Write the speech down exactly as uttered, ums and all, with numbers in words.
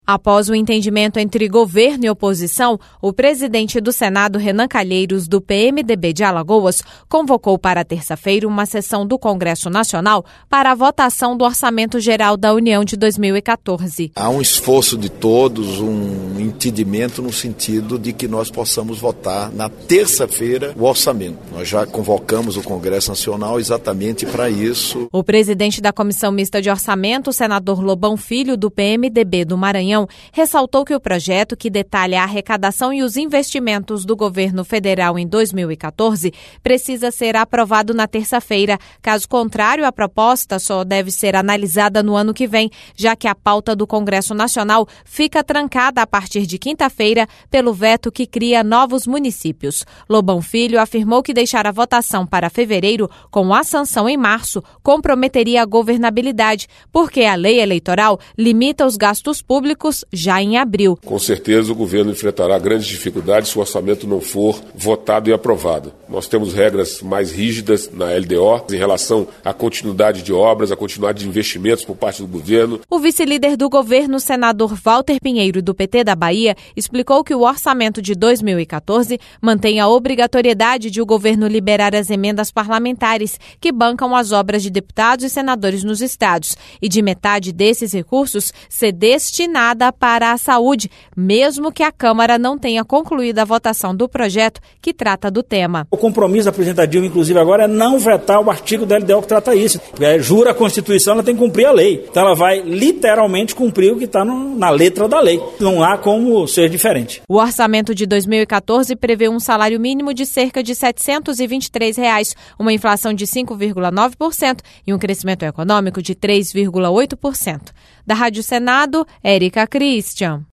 Após o entendimento entre governo e oposição, o presidente do Senado, Renan Calheiros, do P M D B de Alagoas, convocou para terça-feira uma sessão do Congresso Nacional para a votação do Orçamento Geral da União de dois mil e quatorze. Há um esforço de todos, um entendimento no sentido de que nós possamos votar na terça-feira o orçamento. Nós já convocamos o Congresso Nacional exatamente para isso. O presidente da Comissão Mista de Orçamento, o senador Lobão Filho, do P M D B do Maranhão, ressaltou que o projeto, que detalha a arrecadação e os investimentos do governo federal em dois mil e quatorze, precisa ser aprovado na terça-feira. Caso contrário, a proposta só deve ser analisada no ano que vem, já que a pauta do Congresso Nacional fica trancada a partir de quinta-feira pelo veto que cria novos municípios. Lobão Filho afirmou que deixar a votação para fevereiro com a sanção em março comprometeria a governabilidade, porque a lei eleitoral limita os gastos públicos já em abril. Com certeza o governo enfrentará grandes dificuldades se o orçamento não for votado e aprovado. Nós temos regras mais rígidas na L D O em relação à continuidade de obras, à continuidade de investimentos por parte do governo. O vice-líder do governo, senador Walter Pinheiro, do P T da Bahia, explicou que o orçamento de dois mil e quatorze mantém a obrigatoriedade de o governo liberar as emendas parlamentares que bancam as obras de deputados e senadores nos estados e de metade desses recursos ser destinada para a saúde, mesmo que a Câmara não tenha concluído a votação do projeto que trata do tema. O compromisso da presidenta Dilma, inclusive, agora é não vetar o artigo da L D O que trata isso. Porque jura a Constituição, ela tem que cumprir a lei. Então ela vai literalmente cumprir o que está na letra da lei. Não há como ser diferente. O orçamento de dois mil e quatorze prevê um salário mínimo de cerca de setecentos e vinte e três reais, uma inflação de cinco vírgula nove por cento e um crescimento econômico de três vírgula oito por cento. Da Rádio Senado, Érica Christian.